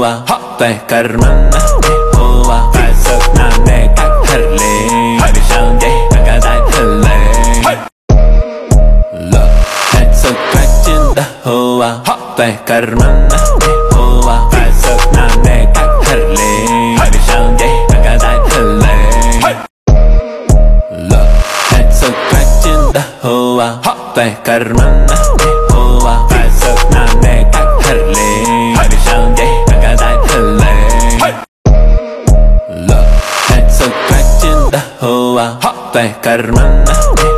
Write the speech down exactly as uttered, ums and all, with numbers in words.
hoa hoppe karmana hoa phải sực nam nè các thật lên vì sao vậy bạn cả tay thật lên love hết sực cách trên đất hoa hoppe karmana hoa phải sực nam nè các thật lên vì sao vậy bạn cả tay thật lên love hết sực cách trên đất hoa hoppe karmana hoa phải sực nam nè các thật lên vì sao vậy bạn cả tay thật lên love hết sực cách trên đất hoa hoppe karmana